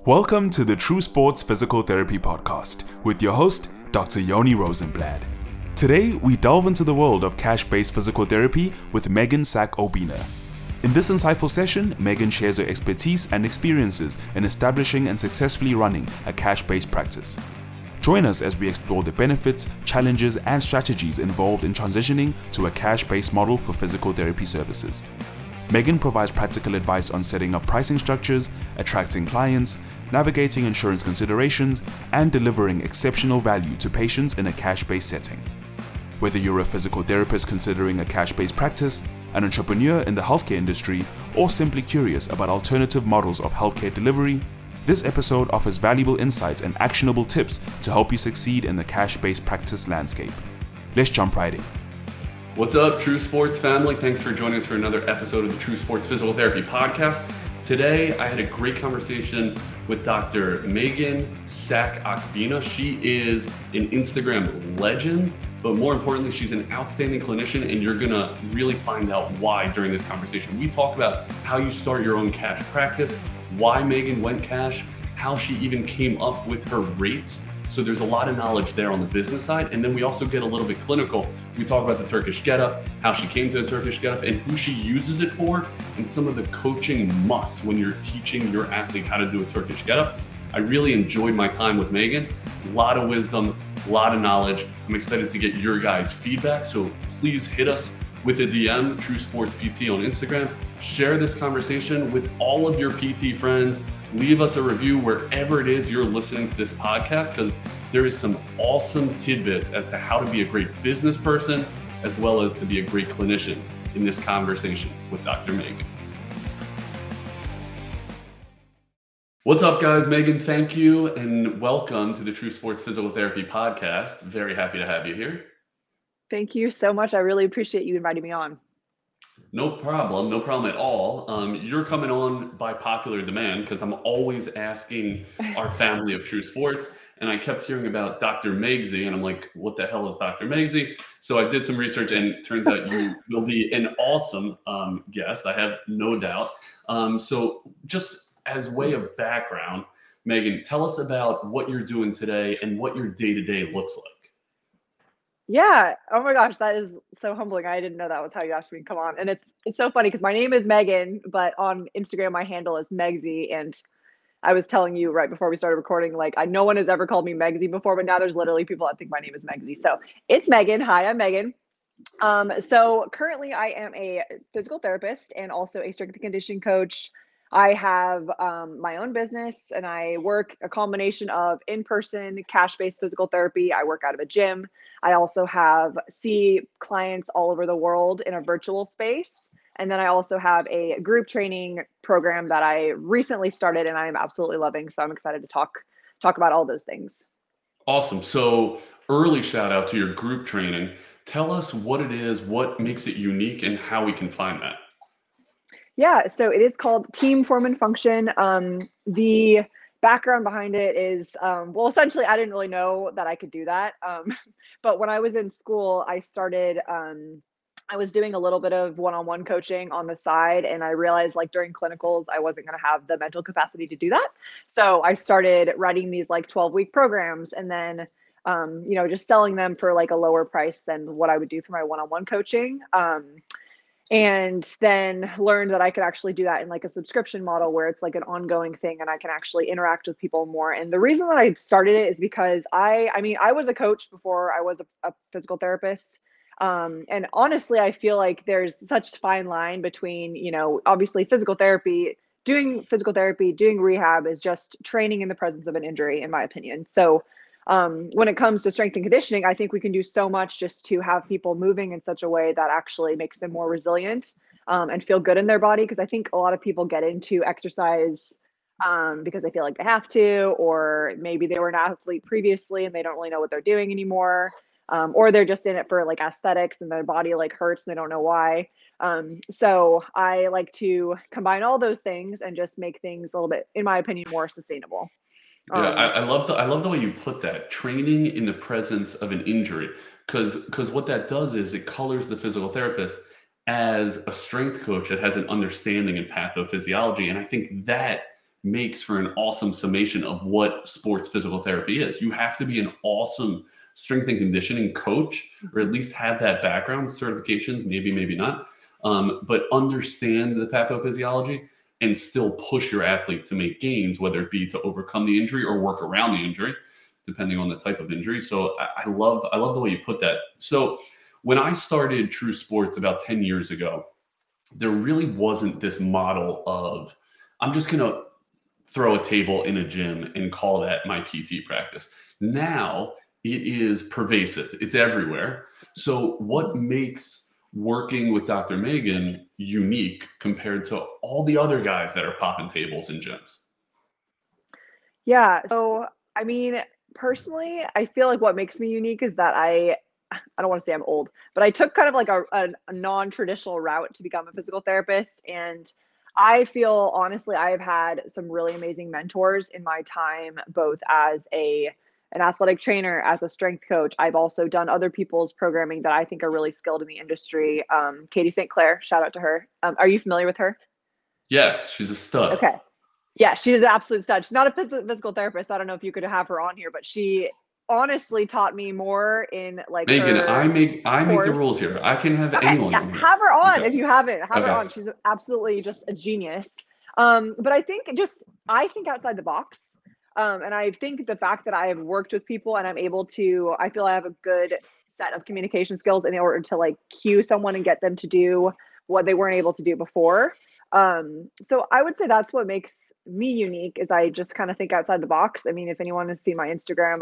Welcome to the True Sports Physical Therapy Podcast with your host, Dr. Yoni Rosenblad. Today, we delve into the world of cash-based physical therapy with Megan Sack-Obina. In this insightful session, Megan shares her expertise and experiences in establishing and successfully running a cash-based practice. Join us as we explore the benefits, challenges, and strategies involved in transitioning to a cash-based model for physical therapy services. Megan provides practical advice on setting up pricing structures, attracting clients, navigating insurance considerations, and delivering exceptional value to patients in a cash-based setting. Whether you're a physical therapist considering a cash-based practice, an entrepreneur in the healthcare industry, or simply curious about alternative models of healthcare delivery, this episode offers valuable insights and actionable tips to help you succeed in the cash-based practice landscape. Let's jump right in. What's up, True Sports family? Thanks for joining us for another episode of the True Sports Physical Therapy Podcast. Today, I had a great conversation with Dr. Megan Sack-Obina. She is an Instagram legend, but more importantly, she's an outstanding clinician, and you're gonna really find out why during this conversation. We talk about how you start your own cash practice, why Megan went cash, how she even came up with her rates. So there's a lot of knowledge there on the business side. And then we also get a little bit clinical. We talk about the Turkish Get-Up, how she came to the Turkish Get-Up, and who she uses it for, and some of the coaching musts when you're teaching your athlete how to do a Turkish Get-Up. I really enjoyed my time with Megan. A lot of wisdom, a lot of knowledge. I'm excited to get your guys' feedback. So please hit us with a DM, True Sports PT on Instagram. Share this conversation with all of your PT friends. Leave us a review wherever it is you're listening to this podcast, because there is some awesome tidbits as to how to be a great business person, as well as to be a great clinician in this conversation with Dr. Megan. What's up, guys? Megan, thank you, and welcome to the True Sports Physical Therapy Podcast. Very happy to have you here. Thank you so much. I really appreciate you inviting me on. No problem at all. You're coming on by popular demand because I'm always asking our family of True Sports, and I kept hearing about Dr. Megsy, and I'm like, what the hell is Dr. Megsy? So I did some research, and it turns out you will be an awesome guest. I have no doubt. So just as way of background, Megan, tell us about what you're doing today and what your day-to-day looks like. Yeah. Oh my gosh, that is so humbling. I didn't know that was how you asked me to come on. And it's so funny because my name is Megan, but on Instagram my handle is Megsy. And I was telling you right before we started recording, like no one has ever called me Megsy before, but now there's literally people that think my name is Megsy. So it's Megan. Hi, I'm Megan. So currently I am a physical therapist and also a strength and conditioning coach. I have my own business, and I work a combination of in-person cash-based physical therapy. I work out of a gym. I also see clients all over the world in a virtual space. And then I also have a group training program that I recently started and I am absolutely loving. So I'm excited to talk about all those things. Awesome. So early shout out to your group training. Tell us what it is, what makes it unique, and how we can find that. Yeah, so it is called Team Form and Function. The background behind it is, well, essentially, I didn't really know that I could do that. But when I was in school, I was doing a little bit of one-on-one coaching on the side, and I realized like during clinicals, I wasn't going to have the mental capacity to do that. So I started writing these like 12-week programs, and then, just selling them for like a lower price than what I would do for my one-on-one coaching. And then learned that I could actually do that in like a subscription model where it's like an ongoing thing and I can actually interact with people more. And the reason that I started it is because I was a coach before I was a physical therapist. And honestly, I feel like there's such fine line between, obviously doing physical therapy, doing rehab is just training in the presence of an injury, in my opinion. So when it comes to strength and conditioning, I think we can do so much just to have people moving in such a way that actually makes them more resilient and feel good in their body. Because I think a lot of people get into exercise because they feel like they have to, or maybe they were an athlete previously and they don't really know what they're doing anymore. Or they're just in it for like aesthetics and their body like hurts and they don't know why. So I like to combine all those things and just make things a little bit, in my opinion, more sustainable. Yeah, I love the way you put that, training in the presence of an injury, because what that does is it colors the physical therapist as a strength coach that has an understanding in pathophysiology, and I think that makes for an awesome summation of what sports physical therapy is. You have to be an awesome strength and conditioning coach, or at least have that background, certifications, maybe not, but understand the pathophysiology and still push your athlete to make gains, whether it be to overcome the injury or work around the injury, depending on the type of injury. So I love the way you put that. So when I started True Sports about 10 years ago, there really wasn't this model of, I'm just going to throw a table in a gym and call that my PT practice. Now it is pervasive. It's everywhere. So what makes working with Dr. Megan unique compared to all the other guys that are popping tables in gyms? Yeah. So, I mean, personally, I feel like what makes me unique is that I don't want to say I'm old, but I took kind of like a non-traditional route to become a physical therapist. And I feel honestly, I've had some really amazing mentors in my time, both as an athletic trainer, as a strength coach. I've also done other people's programming that I think are really skilled in the industry. Katie St. Clair, shout out to her. Are you familiar with her? Yes, she's a stud. Okay. Yeah, she's an absolute stud. She's not a physical therapist. I don't know if you could have her on here, but she honestly taught me more in like Megan, her I make the course. rules here. I can have Okay, anyone yeah, on here. have her on Okay. if you haven't. Have her Okay. on. She's absolutely just a genius. But I think outside the box. And I think the fact that I have worked with people and I feel I have a good set of communication skills in order to like cue someone and get them to do what they weren't able to do before. So I would say that's what makes me unique is I just kind of think outside the box. I mean, if anyone has seen my Instagram,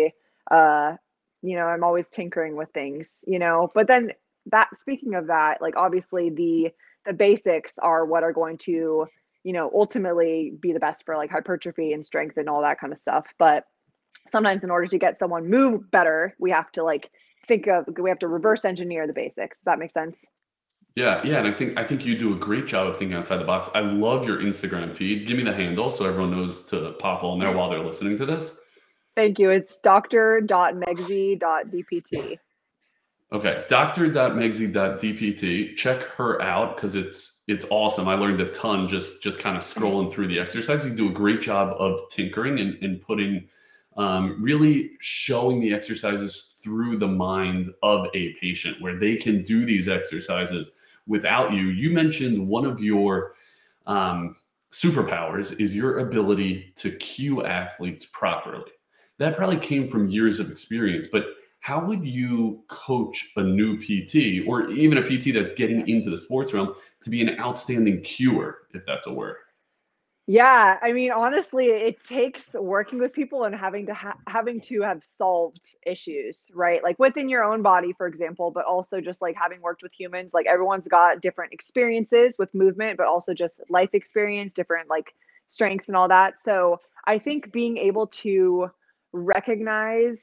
I'm always tinkering with things, but then speaking of that, like obviously the basics are what are going to, ultimately be the best for like hypertrophy and strength and all that kind of stuff. But sometimes in order to get someone move better, we have to reverse engineer the basics. Does that make sense? Yeah, and I think you do a great job of thinking outside the box. I love your Instagram feed. Give me the handle so everyone knows to pop on there while they're listening to this. Thank you. It's dr.megsy.dpt. Okay, dr.megsy.dpt. Check her out because it's awesome. I learned a ton just kind of scrolling through the exercises. You do a great job of tinkering and putting, really showing the exercises through the mind of a patient where they can do these exercises without you. You mentioned one of your superpowers is your ability to cue athletes properly. That probably came from years of experience, but how would you coach a new PT or even a PT that's getting into the sports realm to be an outstanding cuer, if that's a word? Yeah, I mean, honestly, it takes working with people and having to have solved issues, right? Like within your own body, for example, but also just like having worked with humans, like everyone's got different experiences with movement, but also just life experience, different like strengths and all that. So I think being able to recognize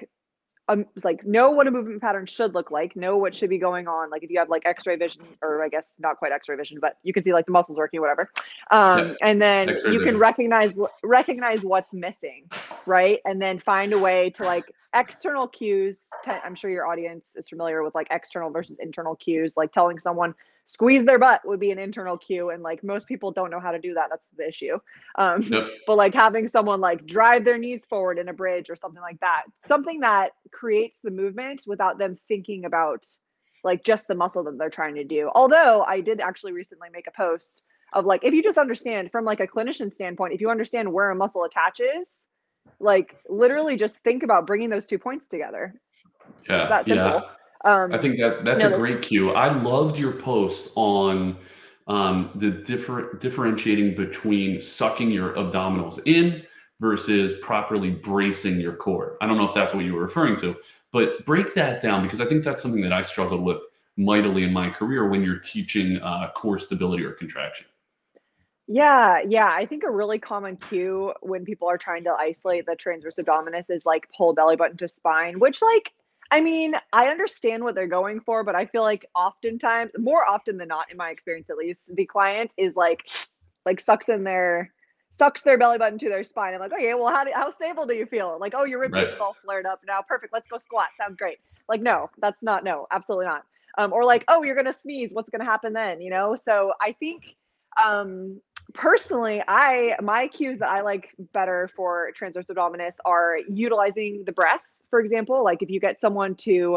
like know what a movement pattern should look like, know what should be going on. Like if you have like X-ray vision, or I guess not quite X-ray vision, but you can see like the muscles working, whatever. Yeah, And then X-ray you can vision. recognize what's missing, right? And then find a way to like external cues. I'm sure your audience is familiar with like external versus internal cues. Like telling someone squeeze their butt would be an internal cue, and like most people don't know how to do that. That's the issue. Yep. But like having someone like drive their knees forward in a bridge or something like that, something that creates the movement without them thinking about like just the muscle that they're trying to do. Although I did actually recently make a post of like, if you just understand from like a clinician standpoint, if you understand where a muscle attaches, like literally just think about bringing those 2 points together. It's that simple. I think that's a great cue. I loved your post on the differentiating between sucking your abdominals in versus properly bracing your core. I don't know if that's what you were referring to, but break that down because I think that's something that I struggled with mightily in my career when you're teaching core stability or contraction. Yeah, I think a really common cue when people are trying to isolate the transverse abdominis is like pull belly button to spine, which like, I mean, I understand what they're going for, but I feel like oftentimes, more often than not, in my experience at least, the client is like sucks their belly button to their spine. I'm like, okay, well, how stable do you feel? Like, oh, your rib cage is all flared up now. Perfect. Let's go squat. Sounds great. Like, no, absolutely not. Or like, oh, you're gonna sneeze. What's gonna happen then? So I think Personally, my cues that I like better for transverse abdominis are utilizing the breath. For example, like if you get someone to,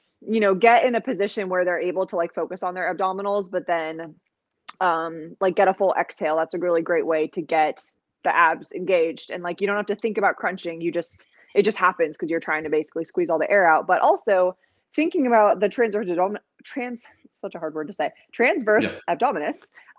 get in a position where they're able to like focus on their abdominals, but then like get a full exhale. That's a really great way to get the abs engaged. And like you don't have to think about crunching. It just happens because you're trying to basically squeeze all the air out. But also thinking about the transverse abdominis, such a hard word to say, transverse abdominis.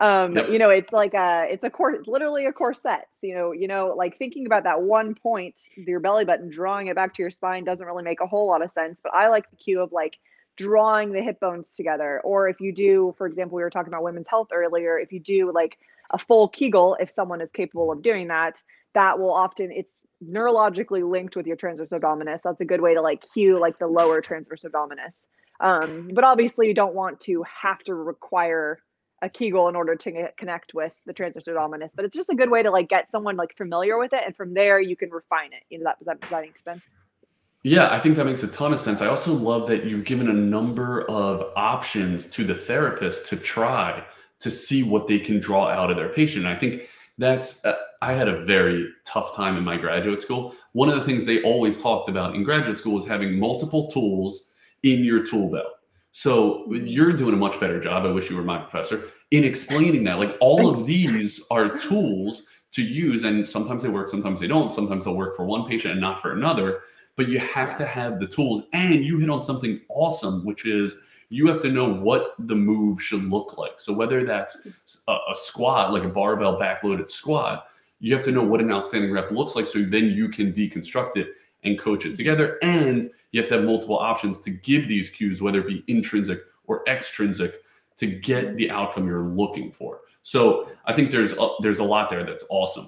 It's like literally a corset. So, like thinking about that one point, your belly button, drawing it back to your spine doesn't really make a whole lot of sense. But I like the cue of like drawing the hip bones together. Or if you do, for example, we were talking about women's health earlier, if you do like a full Kegel, if someone is capable of doing that, that will often, it's neurologically linked with your transverse abdominis. So that's a good way to like cue like the lower transverse abdominis. But obviously you don't want to have to require a Kegel in order to connect with the transverse abdominis, but it's just a good way to like get someone like familiar with it. And from there you can refine it. Does that make sense? Yeah, I think that makes a ton of sense. I also love that you've given a number of options to the therapist to try to see what they can draw out of their patient. And I think that's, I had a very tough time in my graduate school. One of the things they always talked about in graduate school was having multiple tools in your tool belt. So you're doing a much better job, I wish you were my professor, in explaining that. Like all of these are tools to use, and sometimes they work, sometimes they don't. Sometimes they'll work for one patient and not for another. But you have to have the tools, and you hit on something awesome, which is you have to know what the move should look like. So whether that's a squat, like a barbell backloaded squat, you have to know what an outstanding rep looks like, so then you can deconstruct it and coach it together. And you have to have multiple options to give these cues, whether it be intrinsic or extrinsic, to get the outcome you're looking for. So I think there's a lot there that's awesome.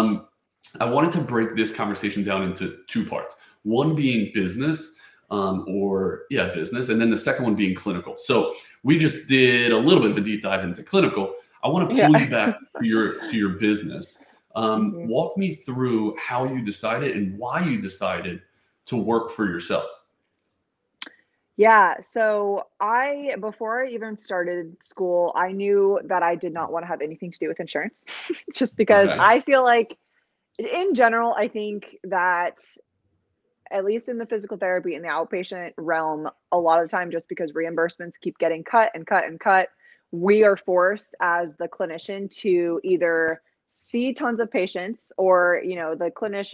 I wanted to break this conversation down into two parts. One being business, business, and then the second one being clinical. So we just did a little bit of a deep dive into clinical. I want to pull you back to your business. Walk me through how you decided and why you decided to work for yourself. Yeah. So before I even started school, I knew that I did not want to have anything to do with insurance, just because I feel like in general, I think that at least in the physical therapy in the outpatient realm, a lot of time, just because reimbursements keep getting cut and cut and cut, we are forced as the clinician to either see tons of patients or, the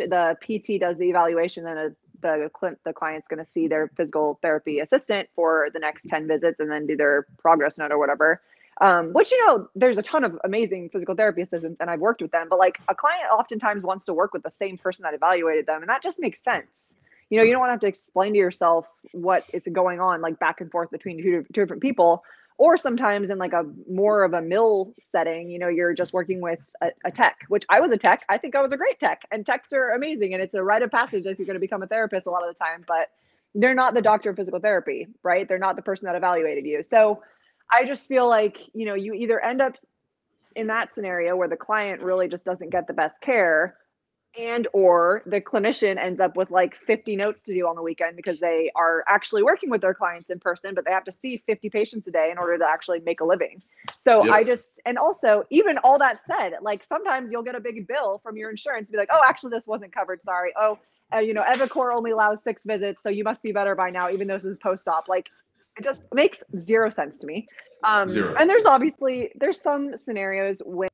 PT does the evaluation and the client's going to see their physical therapy assistant for the next 10 visits and then do their progress note or whatever. Which, there's a ton of amazing physical therapy assistants and I've worked with them, but like a client oftentimes wants to work with the same person that evaluated them. And that just makes sense. You don't want to have to explain to yourself what is going on, like back and forth between two different people. Or sometimes in like a more of a mill setting, you're just working with a tech, which I was a tech. I think I was a great tech, and techs are amazing. And it's a rite of passage if you're going to become a therapist a lot of the time, but they're not the doctor of physical therapy, right? They're not the person that evaluated you. So I just feel like, you either end up in that scenario where the client really just doesn't get the best care, and or the clinician ends up with like 50 notes to do on the weekend because they are actually working with their clients in person, but they have to see 50 patients a day in order to actually make a living. So and also even all that said, like sometimes you'll get a big bill from your insurance to be like, oh, actually this wasn't covered. Sorry. Oh, Evacor only allows 6 visits. So you must be better by now, even though this is post-op. Like it just makes zero sense to me. Zero. And there's some scenarios when,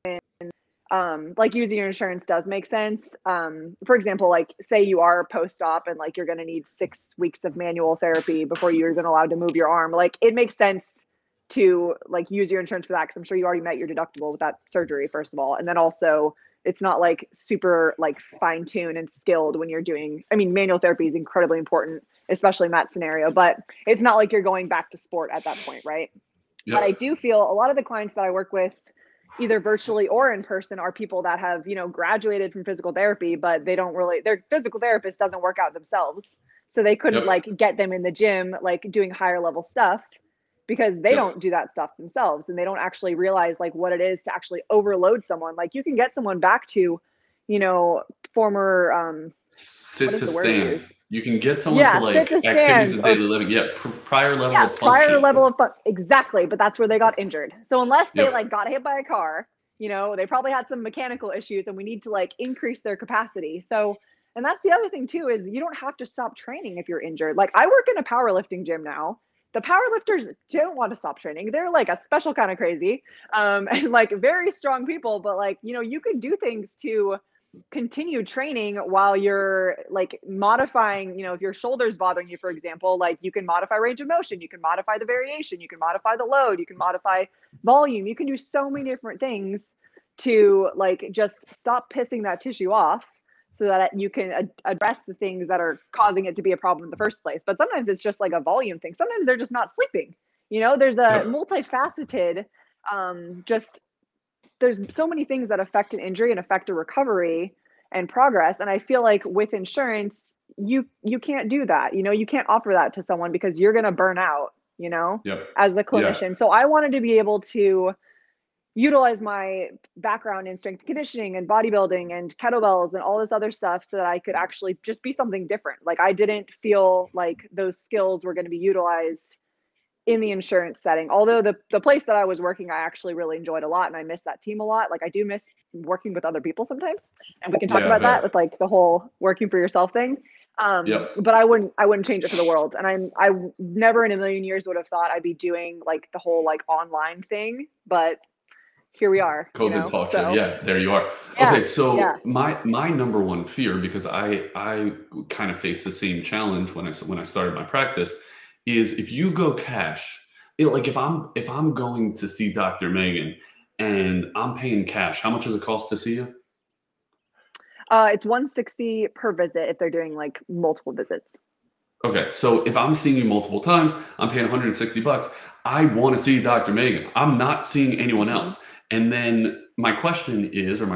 like using your insurance does make sense. For example, like say you are post-op and like you're going to need 6 weeks of manual therapy before you're even allowed to move your arm. Like it makes sense to like use your insurance for that, because I'm sure you already met your deductible with that surgery, first of all. And then also it's not like super like fine-tuned and skilled when you're doing, manual therapy is incredibly important, especially in that scenario, but it's not like you're going back to sport at that point, right? Yep. But I do feel a lot of the clients that I work with, either virtually or in person, are people that have, graduated from physical therapy, but their physical therapist doesn't work out themselves. So they couldn't like get them in the gym, like doing higher level stuff, because they don't do that stuff themselves. And they don't actually realize like what it is to actually overload someone. Like you can get someone back to, former, sit to stand. You can get someone to like activities of daily living. Prior level of function. Prior level of exactly. But that's where they got injured. So unless they like got hit by a car, They probably had some mechanical issues and we need to like increase their capacity. So, and that's the other thing too, is you don't have to stop training if you're injured. Like I work in a powerlifting gym now. The powerlifters don't want to stop training. They're like a special kind of crazy, and like very strong people, but like, you could do things to continue training while you're like modifying, if your shoulder's bothering you, for example, like you can modify range of motion, you can modify the variation, you can modify the load, you can modify volume, you can do so many different things to like just stop pissing that tissue off so that you can address the things that are causing it to be a problem in the first place. But sometimes it's just like a volume thing. Sometimes they're just not sleeping. There's a multifaceted, there's so many things that affect an injury and affect a recovery and progress. And I feel like with insurance, you can't do that. You can't offer that to someone because you're going to burn out, as a clinician. Yeah. So I wanted to be able to utilize my background in strength conditioning and bodybuilding and kettlebells and all this other stuff so that I could actually just be something different. Like I didn't feel like those skills were going to be utilized in the insurance setting. Although the place that I was working, I actually really enjoyed a lot and I miss that team a lot. Like I do miss working with other people sometimes. And we can talk about that with like the whole working for yourself thing. But I wouldn't change it for the world. And I never in a million years would have thought I'd be doing like the whole like online thing, but here we are. COVID taught you. Yeah, there you are. Yeah, okay, so my number one fear, because I kind of faced the same challenge when I started my practice, is if you go cash, like if I'm going to see Dr. Megan and I'm paying cash, how much does it cost to see you? It's $160 per visit if they're doing like multiple visits. Okay, so if I'm seeing you multiple times, I'm paying $160. I want to see Dr. Megan. I'm not seeing anyone else. And then my question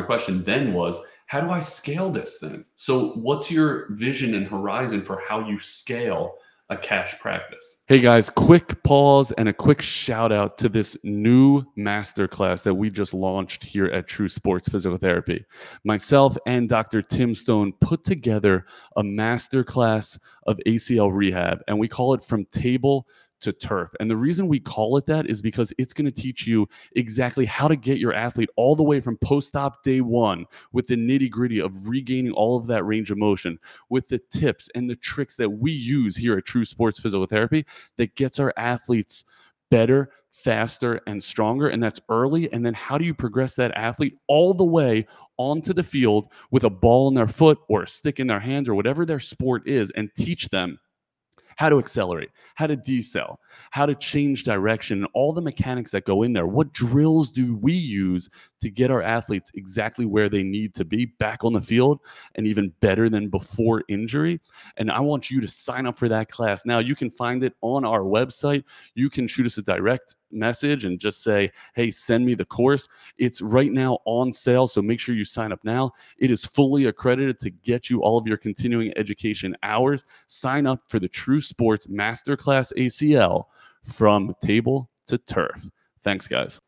then was, how do I scale this thing? So what's your vision and horizon for how you scale a cash practice? Hey guys, quick pause and a quick shout out to this new masterclass that we just launched here at True Sports Physical Therapy. Myself and Dr. Tim Stone put together a masterclass of ACL rehab, and we call it From Table to Turf. And the reason we call it that is because it's going to teach you exactly how to get your athlete all the way from post-op day one with the nitty-gritty of regaining all of that range of motion, with the tips and the tricks that we use here at True Sports Physical Therapy that gets our athletes better, faster, and stronger. And that's early. And then how do you progress that athlete all the way onto the field with a ball in their foot or a stick in their hand or whatever their sport is, and teach them how to accelerate, how to decel, how to change direction, and all the mechanics that go in there. What drills do we use to get our athletes exactly where they need to be back on the field and even better than before injury? And I want you to sign up for that class. Now, you can find it on our website. You can shoot us a direct message and just say, hey, send me the course. It's right now on sale, so make sure you sign up now. It is fully accredited to get you all of your continuing education hours. Sign up for the True Sports Masterclass ACL, From Table to Turf. Thanks, guys.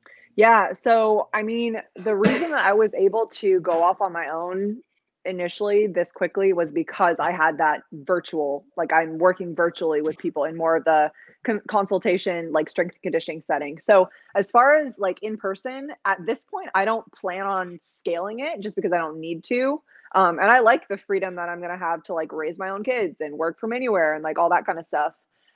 Yeah, so I mean, the reason that I was able to go off on my own initially this quickly was because I had that virtual, like I'm working virtually with people in more of the consultation, like strength and conditioning setting. So as far as like in person, at this point, I don't plan on scaling it just because I don't need to. And I like the freedom that I'm going to have to like raise my own kids and work from anywhere and like all that kind of stuff.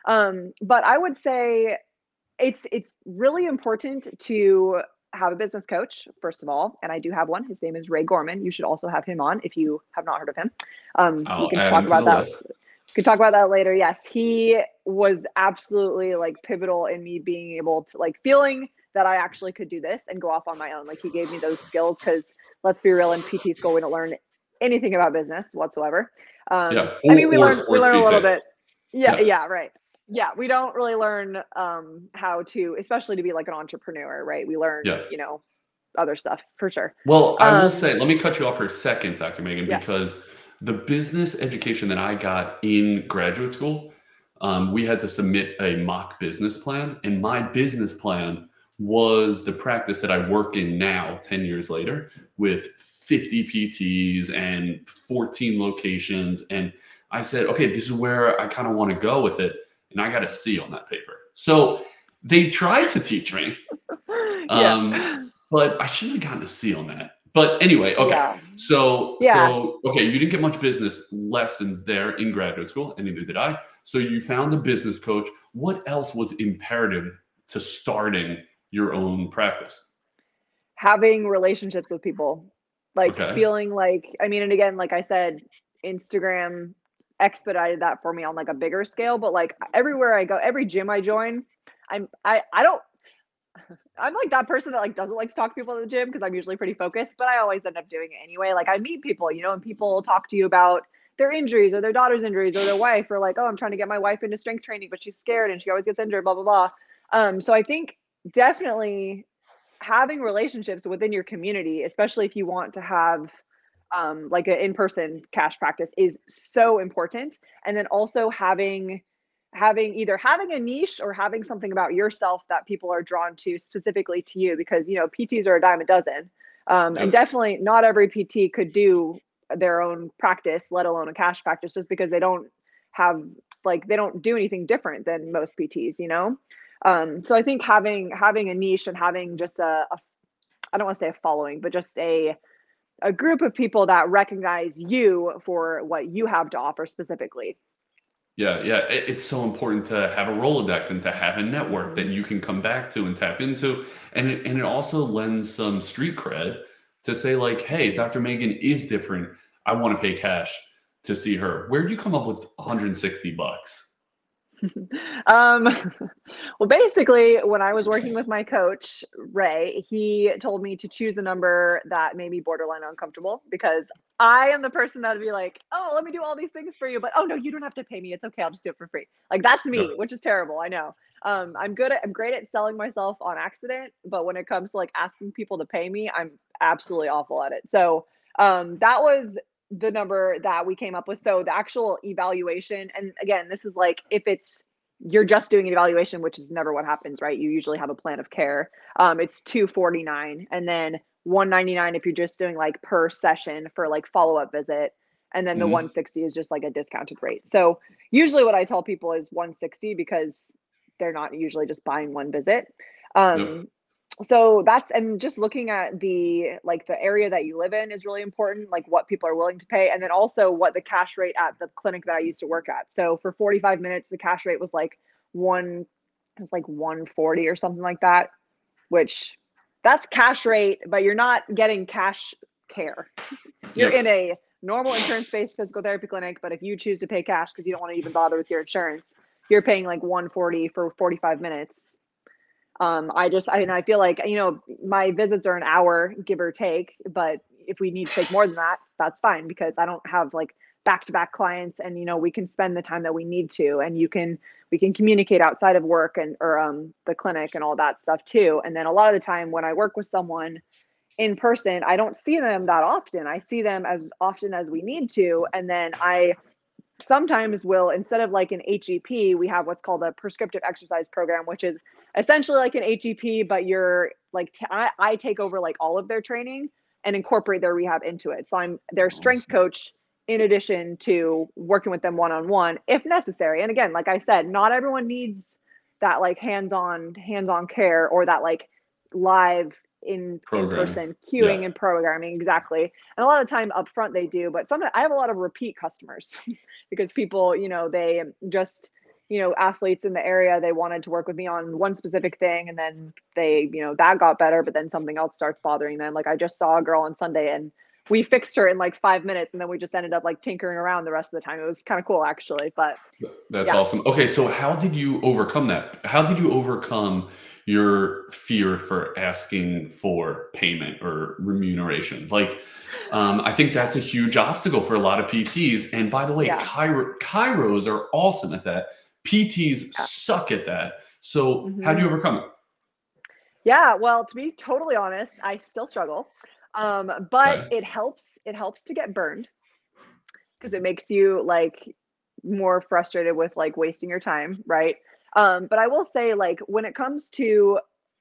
But I would say it's really important to have a business coach, first of all, and I do have one. His name is Ray Gorman. You should also have him on if you have not heard of him. We can talk about that. We can talk about that later. Yes, he was absolutely like pivotal in me being able to like feeling that I actually could do this and go off on my own. Like he gave me those skills because let's be real, in PT school we don't learn anything about business whatsoever. I mean, we learn a little bit. Yeah, right. Yeah, we don't really learn how to, especially to be like an entrepreneur, right? We learn, other stuff for sure. Well, I will say, let me cut you off for a second, Dr. Megan, because the business education that I got in graduate school, we had to submit a mock business plan. And my business plan was the practice that I work in now, 10 years later, with 50 PTs and 14 locations. And I said, okay, this is where I kind of want to go with it. And I got a C on that paper. So they tried to teach me. but I should have gotten a C on that. But anyway, okay. Yeah. So, Yeah. okay, you didn't get much business lessons there in graduate school, and neither did I. So you found a business coach. What else was imperative to starting your own practice? Having relationships with people, like Okay. feeling like, I mean, and again, like I said, Instagram expedited that for me on like a bigger scale, but like everywhere I go, every gym I join, I don't I'm like that person that like doesn't like to talk to people at the gym because I'm usually pretty focused, but I always end up doing it anyway. Like I meet people, and people talk to you about their injuries or their daughter's injuries or their wife, or like, oh, I'm trying to get my wife into strength training, but she's scared and she always gets injured, blah blah blah. So I think definitely having relationships within your community, especially if you want to have like an in-person cash practice, is so important. And then also either having a niche or having something about yourself that people are drawn to specifically to you, because PTs are a dime a dozen. And Yep. definitely not every PT could do their own practice, let alone a cash practice, just because have they don't do anything different than most PTs. So I think having a niche and having just a I don't want to say a following, but just a group of people that recognize you for what you have to offer specifically. Yeah, yeah. It's so important to have a Rolodex and to have a network that Mhm. you can come back to and tap into. And it also lends some street cred to say, like, hey, Dr. Megan is different. I want to pay cash to see her. Where do you come up with 160 bucks? um, well, basically, when I was working with my coach, Ray, he told me to choose a number that made me borderline uncomfortable, because I am the person that would be like, oh, let me do all these things for you, but oh no, you don't have to pay me. It's okay. I'll just do it for free. Like that's me, Yep. which is terrible. I know. I'm great at selling myself on accident, but when it comes to like asking people to pay me, I'm absolutely awful at it. So that was the number that we came up with. So the actual evaluation, and again, this is like if you're just doing an evaluation, which is never what happens, right? You usually have a plan of care. It's 249, and then 199 if you're just doing like per session for like follow-up visit, and then the Hmm. 160 is just like a discounted rate. So usually what I tell people is 160, because they're not usually just buying one visit. Yep. Um, so that's, and just looking at the area that you live in is really important, like what people are willing to pay, and then also what the cash rate at the clinic that I used to work at. So for 45 minutes the cash rate was like one it was like 140 or something like that, which that's cash rate, but you're not getting cash care. You're in Yep. a normal insurance-based physical therapy clinic, but if you choose to pay cash because you don't want to even bother with your insurance, you're paying like 140 for 45 minutes. I feel like, my visits are an hour, give or take, but if we need to take more than that, that's fine, because I don't have like back-to-back clients, and we can spend the time that we need to, and we can communicate outside of work and or the clinic and all that stuff too. And then a lot of the time when I work with someone in person, I don't see them that often. I see them as often as we need to, and then I sometimes will, instead of like an HEP, we have what's called a prescriptive exercise program, which is essentially like an HEP, but you're like, I take over like all of their training and incorporate their rehab into it. So I'm their strength Awesome. coach in addition to working with them one-on-one if necessary. And again, like I said, not everyone needs that like hands-on care, or that like live in Programming. person Yeah. cueing and programming, exactly. And a lot of time up front they do, but sometimes I have a lot of repeat customers because people, they just, athletes in the area, they wanted to work with me on one specific thing, and then they, that got better, but then something else starts bothering them. Like I just saw a girl on Sunday and we fixed her in like 5 minutes, and then we just ended up like tinkering around the rest of the time. It was kind of cool actually, but That's yeah. awesome. Okay, so how did you overcome that? How did you overcome your fear for asking for payment or remuneration? Like, I think that's a huge obstacle for a lot of PTs. And by the way, Yeah. chiros are awesome at that. PTs Yeah. suck at that. So how do Hmm. you overcome it? Yeah, well, to be totally honest, I still struggle. But Okay. it helps to get burned, because it makes you like more frustrated with like wasting your time, right? But I will say, like, when it comes to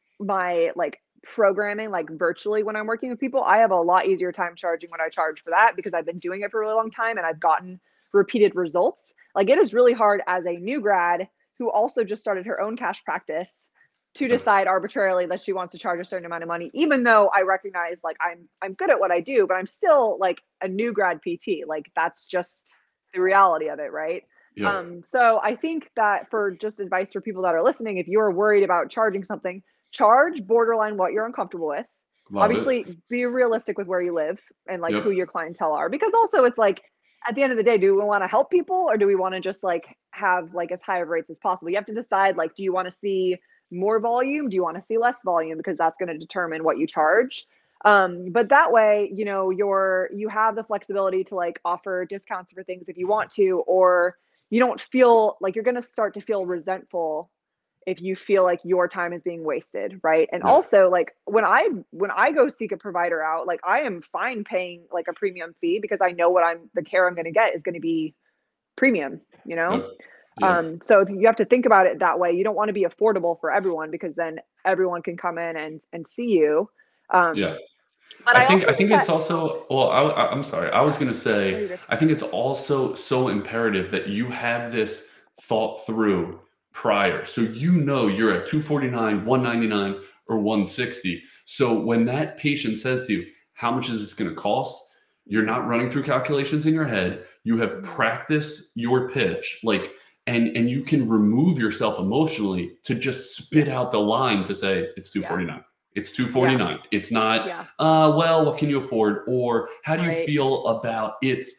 my like programming, like virtually when I'm working with people, I have a lot easier time charging when I charge for that, because I've been doing it for a really long time and I've gotten repeated results. Like it is really hard as a new grad who also just started her own cash practice to decide arbitrarily that she wants to charge a certain amount of money, even though I recognize like I'm good at what I do, but I'm still like a new grad PT. Like that's just the reality of it, right? Yeah. So I think that for just advice for people that are listening, if you're worried about charging something, charge borderline what you're uncomfortable with. Love it. Obviously, be realistic with where you live and like Yep. who your clientele are, because also it's like at the end of the day, do we want to help people or do we want to just like have like as high of rates as possible? You have to decide like, do you want to see more volume? Do you want to see less volume? Because that's going to determine what you charge. But that way, you know, you have the flexibility to like offer discounts for things if you want to, or you don't feel like you're going to start to feel resentful if you feel like your time is being wasted, right? And Yeah. also like when I go seek a provider out, like I am fine paying like a premium fee because I know the care I'm going to get is going to be premium, you know? Yep. Yeah. So you have to think about it that way. You don't want to be affordable for everyone because then everyone can come in and see you. Yeah. But I I think also I think think it's that also, well, I'm sorry. I was going to oh, say you're good. I think it's also so imperative that you have this thought through prior. So you know you're at 249, 199 or 160. So when that patient says to you, "How much is this going to cost?" You're not running through calculations in your head. You have practiced your pitch, like, and you can remove yourself emotionally to just spit out the line to say it's Yeah. 249. It's 249. It's not Yeah. well, what can you afford? Or how do you Right. feel about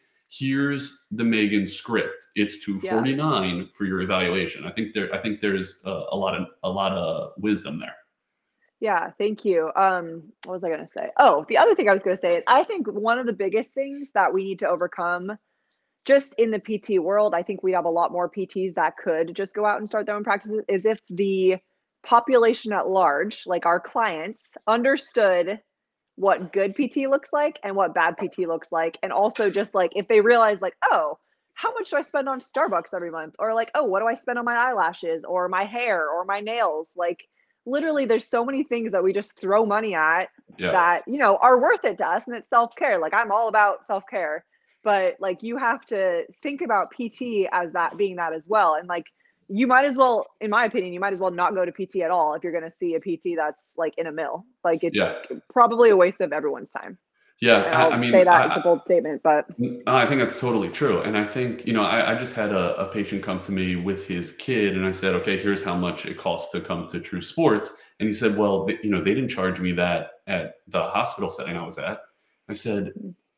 here's the Megan script. It's 249 for your evaluation. I think there's a lot of wisdom there. Yeah, thank you. What was I going to say? Oh, the other thing I was going to say is I think one of the biggest things that we need to overcome just in the PT world, I think we have a lot more PTs that could just go out and start their own practices, is if the population at large, like our clients, understood what good PT looks like and what bad PT looks like. And also just like if they realize like, oh, how much do I spend on Starbucks every month? Or like, oh, what do I spend on my eyelashes or my hair or my nails? Like literally there's so many things that we just throw money at Yeah. that, you know, are worth it to us, and it's self-care. Like I'm all about self-care, but like you have to think about PT as that being that as well. And like you might as well, in my opinion, you might as well not go to PT at all if you're going to see a PT that's like in a mill. Like it's Yeah. probably a waste of everyone's time. Yeah. And I I'll say mean, that it's a bold statement, but I think that's totally true. And I think, I just had a patient come to me with his kid, and I said, okay, here's how much it costs to come to True Sports. And he said, well, they didn't charge me that at the hospital setting I was at. I said,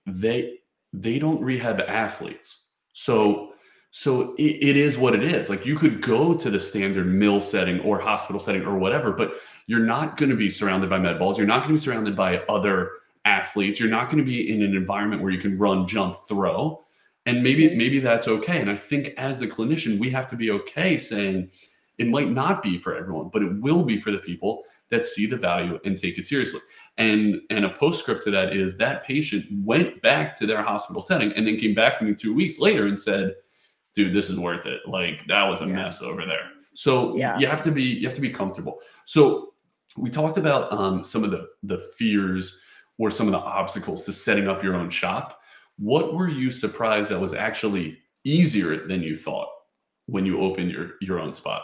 they don't rehab athletes. So it is what it is. Like you could go to the standard mill setting or hospital setting or whatever, but you're not going to be surrounded by med balls. You're not going to be surrounded by other athletes. You're not going to be in an environment where you can run, jump, throw. And maybe that's okay. And I think as the clinician, we have to be okay saying it might not be for everyone, but it will be for the people that see the value and take it seriously. And a postscript to that is that patient went back to their hospital setting and then came back to me 2 weeks later and said, dude, this is worth it. Like that was a mess over there. So you have to be comfortable. So we talked about some of the fears or some of the obstacles to setting up your own shop. What were you surprised that was actually easier than you thought when you opened your own spot?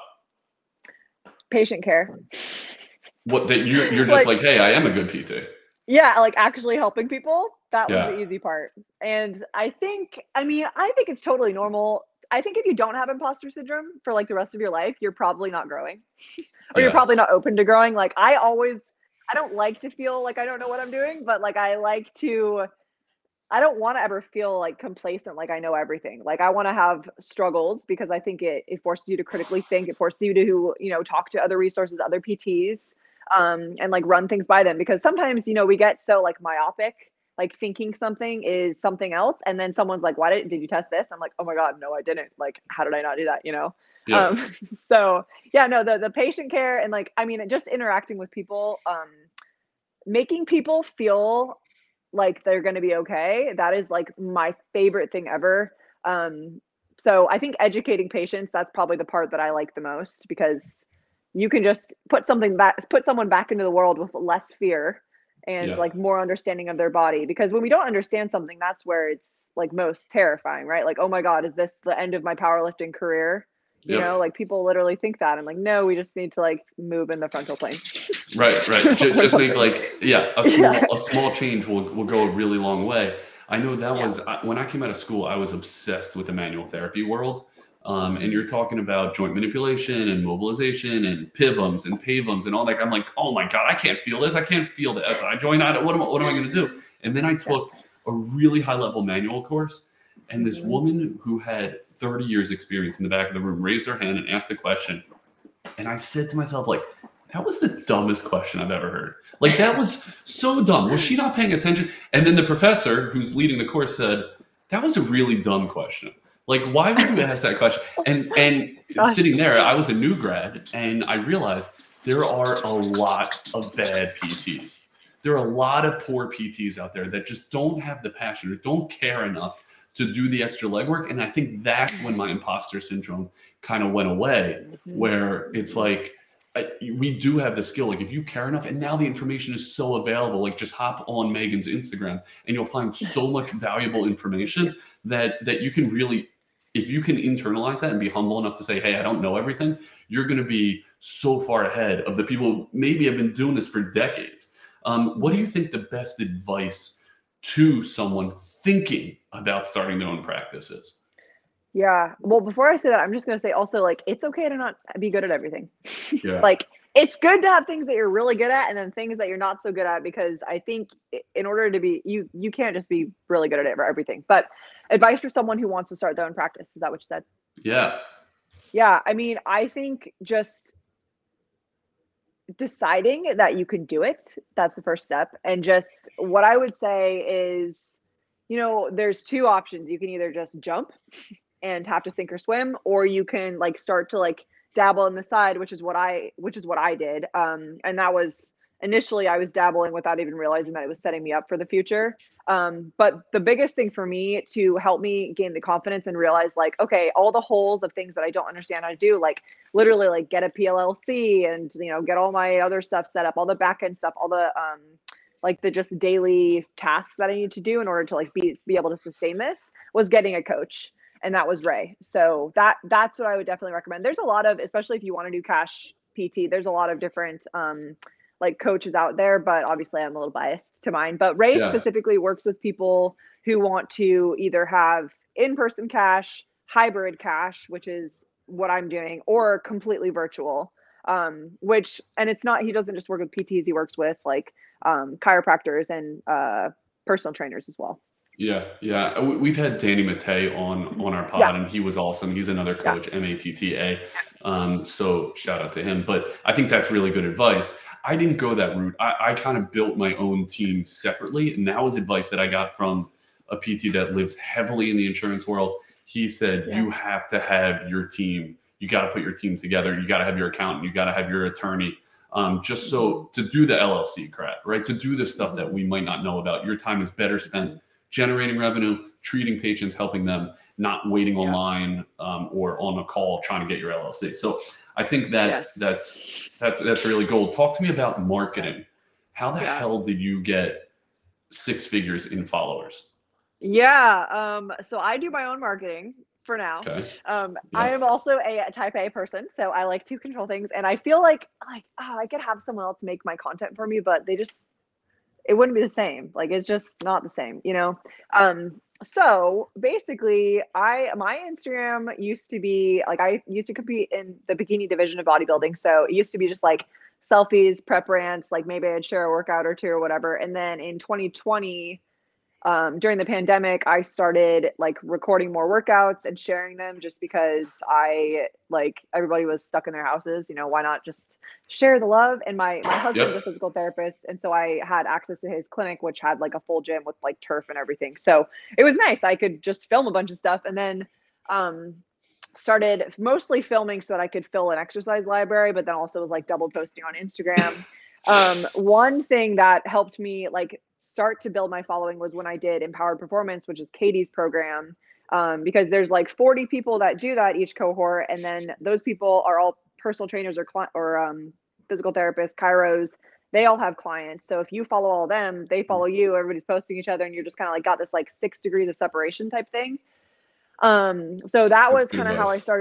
patient care. What that you're just like, hey, I am a good PT. Yeah, like actually helping people. That was Yeah. the easy part. And I think it's totally normal. I think if you don't have imposter syndrome for like the rest of your life, you're probably not growing. Or you're Yeah. probably not open to growing. Like I don't like to feel like I don't know what I'm doing, but like I don't want to ever feel like complacent, like I know everything. Like I want to have struggles because I think it forces you to critically think. It forces you to, talk to other resources, other PTs, and like run things by them. Because sometimes, we get so like myopic, like thinking something is something else. And then someone's like, why did you test this? I'm like, oh my God, no, I didn't. Like, how did I not do that? Yeah. So yeah, no, the patient care and like, I mean, just interacting with people, making people feel like they're going to be okay. That is like my favorite thing ever. So I think educating patients, that's probably the part that I like the most, because you can just put someone back into the world with less fear and Yeah. like more understanding of their body. Because when we don't understand something, that's where it's like most terrifying, right? Like, oh my God, is this the end of my powerlifting career? You Yep. know, like people literally think that. I'm like, no, we just need to like move in the frontal plane. Right. Just make like, yeah, Yeah. a small change will go a really long way. I know that Yeah. was when I came out of school, I was obsessed with the manual therapy world. And Mhm. you're talking about joint manipulation and mobilization and PIVMs and PAVMs and all that. I'm like, oh my God, I can't feel this. I can't feel the SI joint. What am I going to do? And then I Yeah. took a really high level manual course. And this Mhm. woman who had 30 years experience in the back of the room raised her hand and asked the question. And I said to myself, like, that was the dumbest question I've ever heard. Like, that was so dumb. Was she not paying attention? And then the professor who's leading the course said, that was a really dumb question. Like, why would you ask that question? And Gosh. sitting there, I was a new grad, and I realized there are a lot of bad PTs. There are a lot of poor PTs out there that just don't have the passion or don't care enough to do the extra legwork. And I think that's when my imposter syndrome kind of went away, where it's like, we do have the skill. Like if you care enough, and now the information is so available, like just hop on Megan's Instagram and you'll find so much valuable information that you can really, if you can internalize that and be humble enough to say, hey, I don't know everything, you're going to be so far ahead of the people who maybe have been doing this for decades. What do you think the best advice to someone thinking about starting their own practice is? Yeah. Well, before I say that, I'm just gonna say also like it's okay to not be good at everything. Yeah. Like it's good to have things that you're really good at and then things that you're not so good at because I think in order to be you can't just be really good at everything. But advice for someone who wants to start their own practice, is that what you said? Yeah. Yeah, I mean, I think just deciding that you can do it, that's the first step. And just what I would say is, you know, there's two options. You can either just jump and have to sink or swim, or you can like start to like dabble in the side, which is what I did. And that was initially I was dabbling without even realizing that it was setting me up for the future. But the biggest thing for me to help me gain the confidence and realize like, okay, all the holes of things that I don't understand how to do, like literally like get a PLLC and you know get all my other stuff set up, all the back end stuff, all the like the just daily tasks that I need to do in order to like be able to sustain this, was getting a coach, and that was Ray. So that's what I would definitely recommend. There's a lot of, especially if you want to do cash PT, there's a lot of different like coaches out there, but obviously I'm a little biased to mine. But Ray Yeah. specifically works with people who want to either have in-person cash, hybrid cash, which is what I'm doing, or completely virtual. Which and it's not, he doesn't just work with PTs, he works with like chiropractors and personal trainers as well. Yeah, yeah. We've had Danny Mattei on our Yeah, pod, and he was awesome. He's another yeah, coach, Matta. So shout out to him. But I think that's really good advice. I didn't go that route. I kind of built my own team separately, and that was advice that I got from a PT that lives heavily in the insurance world. He said, yeah. you have to have your team. You got to put your team together. You got to have your accountant. You got to have your attorney. Just so to do the LLC crap, right? To do the stuff that we might not know about. Your time is better spent generating revenue, treating patients, helping them, not waiting Yeah. online or on a call trying to get your LLC. So I think that Yes. that's really gold. Talk to me about marketing. How the Yeah. hell did you get 6 figures in followers? Yeah. So I do my own marketing for now. Okay. I am Yep. also a type A person, so I like to control things, and I feel like I could have someone else make my content for me, but it wouldn't be the same. Like it's just not the same, you know? So basically my Instagram used to be like, I used to compete in the bikini division of bodybuilding. So it used to be just like selfies, prep rants, like maybe I'd share a workout or two or whatever. And then in 2020, during the pandemic, I started like recording more workouts and sharing them just because everybody was stuck in their houses, you know, why not just share the love? And my husband's a Yep. physical therapist, and so I had access to his clinic, which had like a full gym with like turf and everything. So it was nice. I could just film a bunch of stuff, and then um started mostly filming so that I could fill an exercise library, but then also was like double posting on Instagram. One thing that helped me like start to build my following was when I did Empowered Performance, which is Katie's program. Because there's like 40 people that do that each cohort, and then those people are all personal trainers or physical therapists, chiros. They all have clients. So if you follow all of them, they follow you. Everybody's posting each other, and you're just kind of like got this like 6 degrees of separation type thing. So that That's was good kind of how I advice.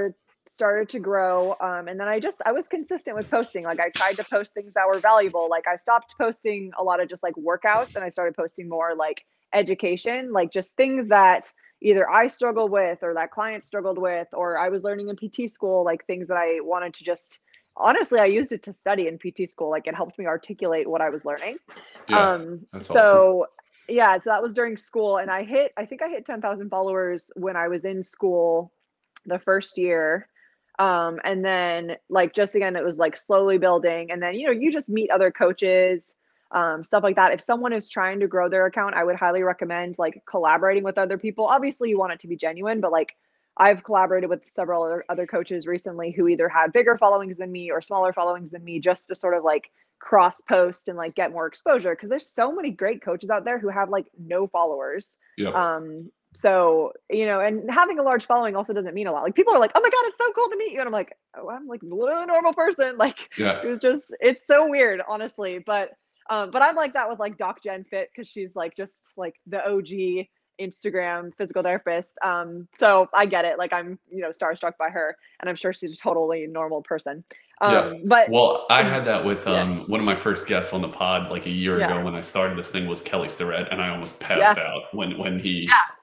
started to grow. And then I was consistent with posting. Like I tried to post things that were valuable. Like I stopped posting a lot of just like workouts and I started posting more like education, like just things that either I struggled with or that client struggled with, or I was learning in PT school, like things that I wanted to just, honestly, I used it to study in PT school. Like it helped me articulate what I was learning. Yeah, that's so awesome. Yeah, so that was during school, and I think I hit 10,000 followers when I was in school the first year. And then like, just again, it was like slowly building. And then, you just meet other coaches, stuff like that. If someone is trying to grow their account, I would highly recommend like collaborating with other people. Obviously you want it to be genuine, but like I've collaborated with several other coaches recently who either had bigger followings than me or smaller followings than me, just to sort of like cross post and like get more exposure. Cause there's so many great coaches out there who have like no followers. Yeah. So, and having a large following also doesn't mean a lot. Like people are like, oh my God, it's so cool to meet you. And I'm like, oh, I'm like literally a normal person. Like it's so weird, honestly. But I'm like that with like Doc Jen Fit, because she's like just like the OG Instagram physical therapist. So I get it. Like I'm, starstruck by her, and I'm sure she's a totally normal person. But well, I had that with one of my first guests on the pod like a year ago when I started this thing was Kelly Starrett, and I almost passed out when he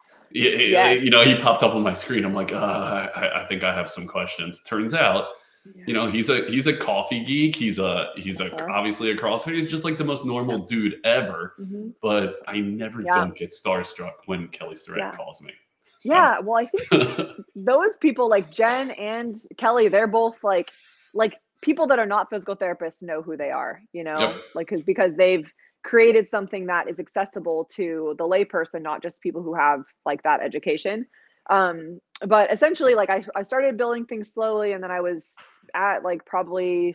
he popped up on my screen. I'm like, I think I have some questions. Turns out, he's a coffee geek. He's obviously a CrossFitter. He's just like the most normal dude ever. Mm-hmm. But I never don't get starstruck when Kelly Starrett calls me. Yeah, well, I think those people like Jen and Kelly, they're both like people that are not physical therapists know who they are, like because they've created something that is accessible to the layperson, not just people who have like that education. But essentially, like I started building things slowly, and then I was at like probably,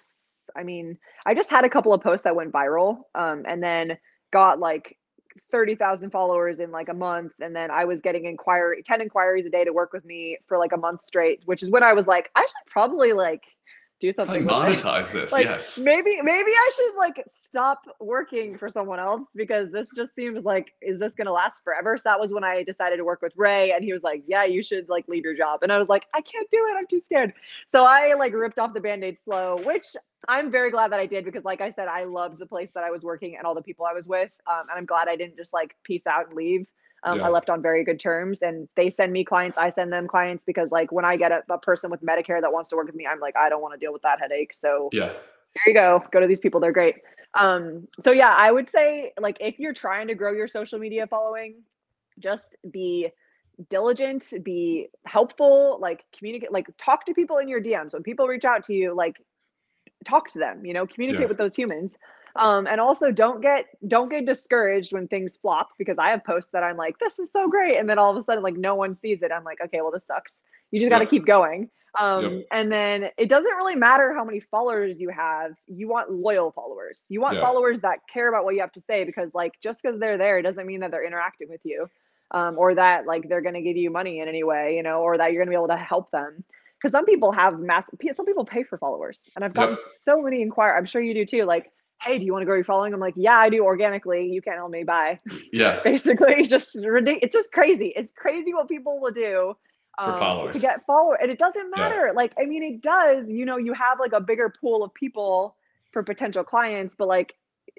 I just had a couple of posts that went viral, and then got like 30,000 followers in like a month. And then I was getting 10 inquiries a day to work with me for like a month straight, which is when I was like, I should probably like do something with monetize this. Like, yes. Maybe I should like stop working for someone else, because this just seems like, is this going to last forever? So that was when I decided to work with Ray, and he was like, yeah, you should like leave your job. And I was like, I can't do it. I'm too scared. So I like ripped off the Band-Aid slow, which I'm very glad that I did, because like I said, I loved the place that I was working and all the people I was with. And I'm glad I didn't just like peace out and leave. I left on very good terms, and they send me clients. I send them clients, because like when I get a person with Medicare that wants to work with me, I'm like, I don't want to deal with that headache. So here you go to these people. They're great. So yeah, I would say like, if you're trying to grow your social media following, just be diligent, be helpful, like communicate, like talk to people in your DMs. When people reach out to you, like talk to them, communicate with those humans. And also don't get discouraged when things flop, because I have posts that I'm like, this is so great, and then all of a sudden like no one sees it. I'm like, okay, well, this sucks. You just got to keep going. And then it doesn't really matter how many followers you have. You want loyal followers. You want followers that care about what you have to say, because like just because they're there doesn't mean that they're interacting with you, or that like they're going to give you money in any way, or that you're going to be able to help them. Because some people have some people pay for followers, and I've gotten so many inquiries. I'm sure you do too. Like, hey, do you want to grow your following? I'm like, yeah, I do, organically. You can't help me, bye. Yeah. Basically, it's just crazy. It's crazy what people will do for followers, to get followers. And it doesn't matter. Yeah. Like, I mean, it does, you have like a bigger pool of people for potential clients, but like,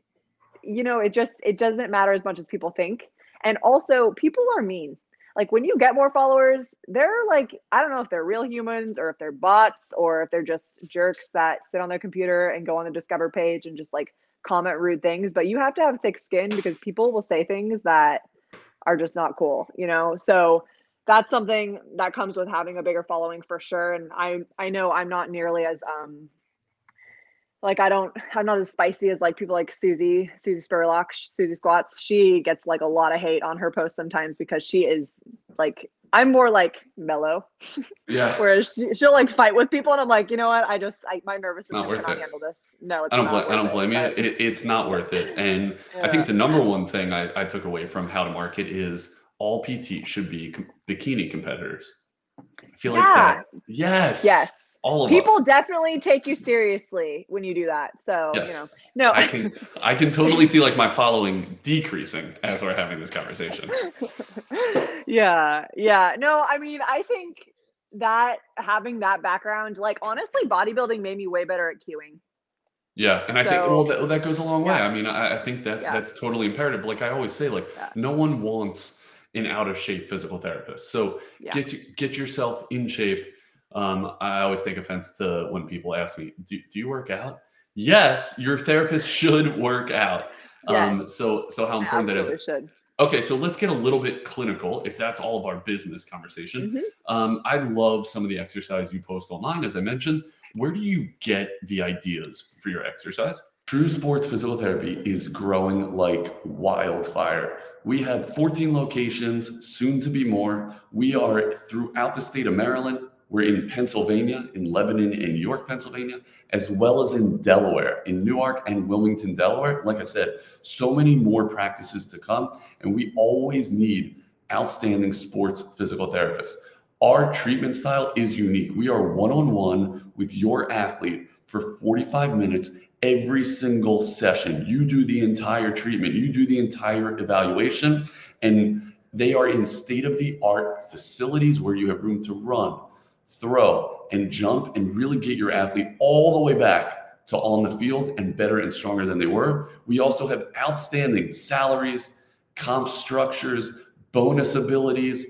it doesn't matter as much as people think. And also, people are mean. Like when you get more followers, they're like, I don't know if they're real humans or if they're bots or if they're just jerks that sit on their computer and go on the Discover page and just like comment rude things. But you have to have thick skin, because people will say things that are just not cool, So that's something that comes with having a bigger following for sure. And I know I'm not nearly as like I'm not as spicy as like people like Susie Spurlock, Susie Squats. She gets like a lot of hate on her posts sometimes, because she is like, I'm more like mellow. Yeah. Whereas she'll like fight with people, and I'm like, you know what? My nervous system cannot handle this. No, it's not. I don't blame you. It's not worth it. And I think the number one thing I took away from how to market is all PT should be bikini competitors. I feel like that. Yes. All of people us. Definitely take you seriously when you do that. So, no. I can totally see like my following decreasing as we're having this conversation. Yeah. No, I mean, I think that having that background, like honestly, bodybuilding made me way better at cueing. Yeah, and I think So that goes a long way. yeah, I mean, I think that yeah, that's totally imperative. But like I always say, like yeah, no one wants an out of shape physical therapist. So yeah. get yourself in shape. I always take offense to when people ask me, "Do you work out?" Yes, your therapist should work out. Yes, So how I important that is. absolutely should. Okay, so let's get a little bit clinical, if that's all of our business conversation. Hmm. I love some of the exercise you post online, as I mentioned. Where do you get the ideas for your exercise? True Sports Physical Therapy is growing like wildfire. We have 14 locations, soon to be more. We are throughout the state of Maryland. We're in Pennsylvania, in Lebanon and York, Pennsylvania, as well as in Delaware, in Newark and Wilmington, Delaware. Like I said, so many more practices to come, and we always need outstanding sports physical therapists. Our treatment style is unique. We are one-on-one with your athlete for 45 minutes every single session. You do the entire treatment, you do the entire evaluation, and they are in state-of-the-art facilities where you have room to run, throw, and jump and really get your athlete all the way back to on the field and better and stronger than they were. We also have outstanding salaries, comp structures, bonus abilities,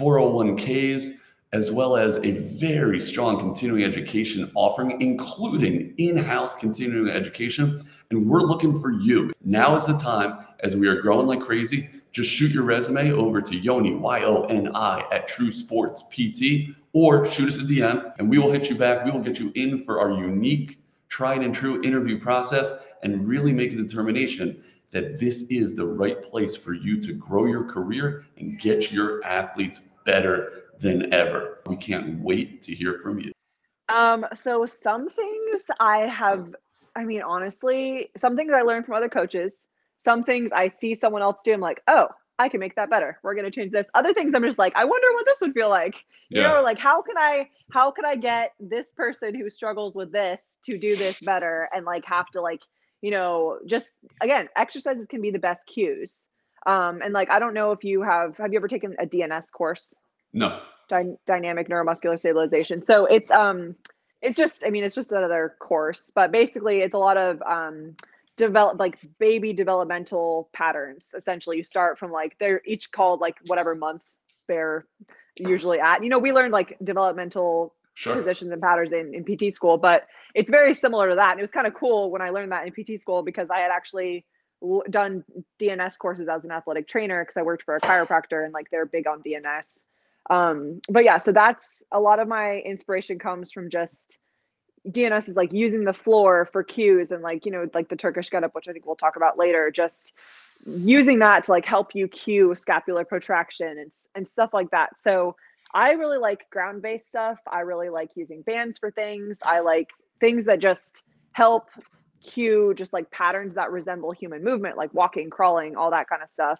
401ks, as well as a very strong continuing education offering, including in-house continuing education. And we're looking for you. Now is the time, as we are growing like crazy. Just shoot your resume over to Yoni, Y-O-N-I, at True Sports PT, or shoot us a DM and we will hit you back. We will get you in for our unique, tried and true interview process and really make a determination that this is the right place for you to grow your career and get your athletes better than ever. We can't wait to hear from you. So some things I mean, honestly, some things I learned from other coaches, some things I see someone else do, I'm like, oh, I can make that better. We're gonna change this. Other things I'm just like, I wonder what this would feel like. Yeah. Or like how can I get this person who struggles with this to do this better and like have to like, just again, exercises can be the best cues. And like I don't know if have you ever taken a DNS course? No. Dynamic neuromuscular stabilization. So it's just, I mean, it's just another course, but basically it's a lot of baby developmental patterns. Essentially, you start from like they're each called like whatever month they're usually at. We learned like developmental positions and patterns in PT school, but it's very similar to that. And it was kind of cool when I learned that in PT school because I had actually done DNS courses as an athletic trainer because I worked for a chiropractor and like they're big on DNS. But yeah, so that's a lot of my inspiration comes from just DNS is like using the floor for cues and like, like the Turkish get up, which I think we'll talk about later, just using that to like help you cue scapular protraction and stuff like that. So I really like ground-based stuff. I really like using bands for things. I like things that just help cue just like patterns that resemble human movement, like walking, crawling, all that kind of stuff.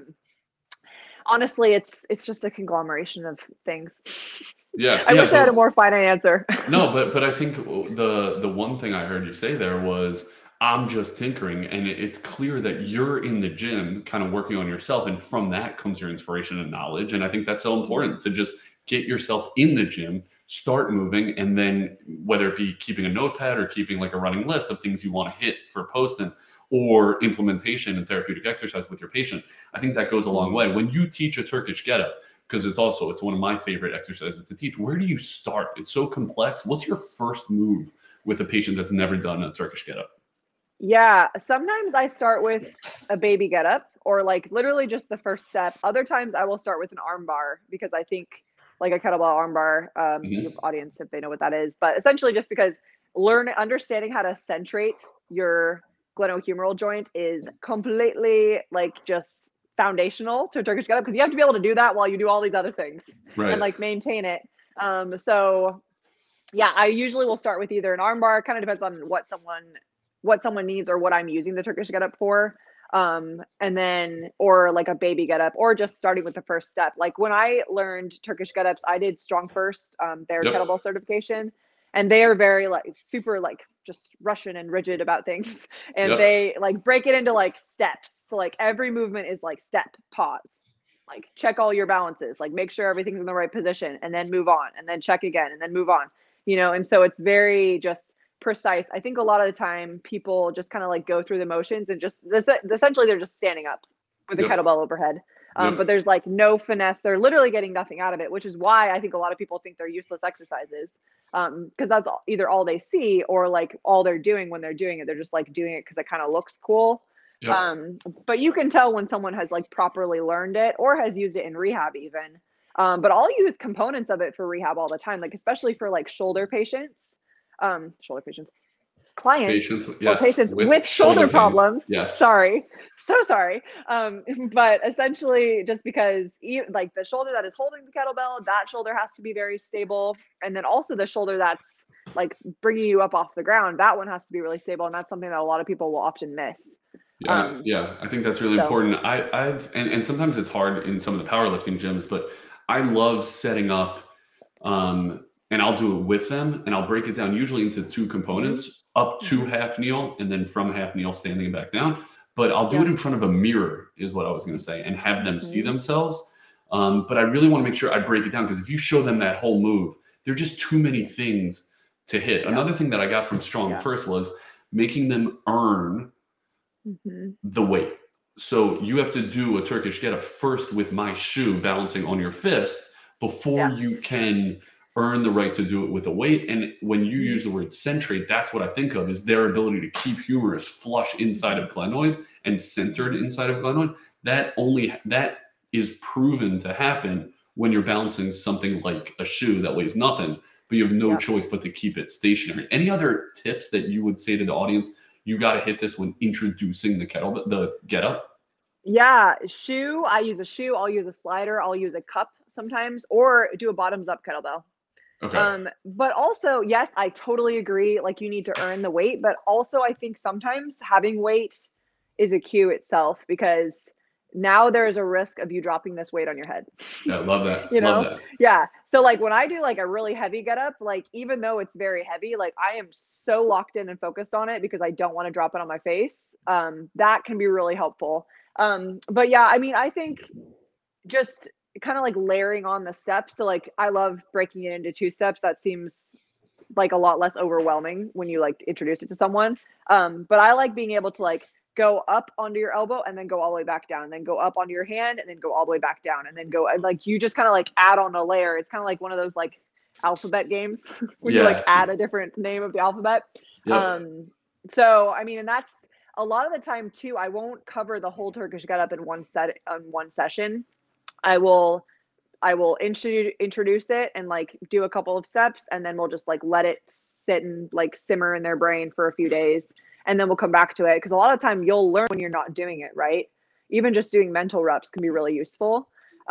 Honestly, it's just a conglomeration of things. Yeah. I wish I had a more finite answer. No, but I think the one thing I heard you say there was I'm just tinkering, and it's clear that you're in the gym kind of working on yourself, and from that comes your inspiration and knowledge. And I think that's so important to just get yourself in the gym, start moving, and then whether it be keeping a notepad or keeping like a running list of things you want to hit for posting or implementation and therapeutic exercise with your patient, I think that goes a long way. When you teach a Turkish get-up, because it's one of my favorite exercises to teach, where do you start? It's so complex. What's your first move with a patient that's never done a Turkish get-up? Yeah, sometimes I start with a baby get-up or like literally just the first step. Other times I will start with an arm bar because I think like a kettlebell arm bar, audience, if they know what that is, but essentially just because understanding how to centrate your glenohumeral joint is completely like just foundational to a Turkish get-up because you have to be able to do that while you do all these other things and like maintain it. So yeah, I usually will start with either an arm bar, kind of depends on what someone needs or what I'm using the Turkish get-up for. And then, or like a baby get-up or just starting with the first step. Like when I learned Turkish get-ups, I did Strong First, their kettlebell certification, and they are very like super like just Russian and rigid about things. And they like break it into like steps. So like every movement is like step, pause, like check all your balances, like make sure everything's in the right position, and then move on, and then check again, and then move on, and so it's very just precise. I think a lot of the time people just kind of like go through the motions and just essentially they're just standing up with a Yep. kettlebell overhead. Yep. But there's like no finesse. They're literally getting nothing out of it, which is why I think a lot of people think they're useless exercises. Because that's either all they see or like all they're doing when they're doing it. They're just like doing it because it kind of looks cool. Yep. But you can tell when someone has like properly learned it or has used it in rehab even. But I'll use components of it for rehab all the time, like especially for like shoulder patients, clients Patients, or yes, patients with with shoulder shoulder pain. problems. Yes. Sorry. So sorry. But essentially just because like the shoulder that is holding the kettlebell, that shoulder has to be very stable. And then also the shoulder that's like bringing you up off the ground, that one has to be really stable. And that's something that a lot of people will often miss. Yeah, I think that's really important. And sometimes it's hard in some of the powerlifting gyms, but I love setting up, and I'll do it with them, and I'll break it down usually into two components, up to half kneel, and then from half kneel standing back down. But I'll do it in front of a mirror, is what I was going to say, and have them see themselves. But I really want to make sure I break it down, because if you show them that whole move, there are just too many things to hit. Another thing that I got from Strong First was making them earn the weight. So you have to do a Turkish get up first with my shoe balancing on your fist before you can earn the right to do it with a weight. And when you use the word centrate, that's what I think of, is their ability to keep humerus flush inside of glenoid and centered inside of glenoid. That is proven to happen when you're balancing something like a shoe that weighs nothing, but you have no choice but to keep it stationary. Any other tips that you would say to the audience? You got to hit this when introducing the get up. Yeah, shoe. I use a shoe. I'll use a slider. I'll use a cup sometimes, or do a bottoms up kettlebell. Okay. But also, yes, I totally agree. Like you need to earn the weight, but also I think sometimes having weight is a cue itself, because now there's a risk of you dropping this weight on your head. Yeah, love that. Love that. Yeah. So like when I do like a really heavy get up, like even though it's very heavy, like I am so locked in and focused on it because I don't want to drop it on my face. That can be really helpful. But yeah, I mean, I think just kind of like layering on the steps. So like I love breaking it into 2 steps. That seems like a lot less overwhelming when you like introduce it to someone. But I like being able to like go up onto your elbow and then go all the way back down, and then go up onto your hand and then go all the way back down, and then go, and like you just kind of like add on a layer. It's kind of like one of those like alphabet games where you like add a different name of the alphabet. So I mean, and that's a lot of the time too. I won't cover the whole Turkish get up in one session. I will introduce it and like do a couple of steps, and then we'll just like let it sit and like simmer in their brain for a few days, and then we'll come back to it, because a lot of the time you'll learn when you're not doing it right. Even just doing mental reps can be really useful.